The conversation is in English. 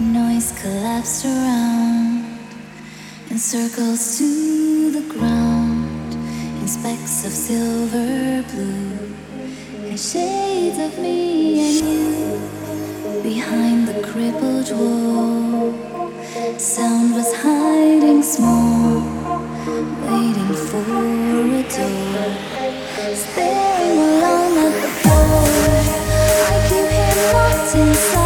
Noise collapsed around in circles to the ground, in specks of silver blue, and shades of me and you behind the crippled wall. Sound was hiding small, waiting for a door, staring along at the floor. I keep him locked inside.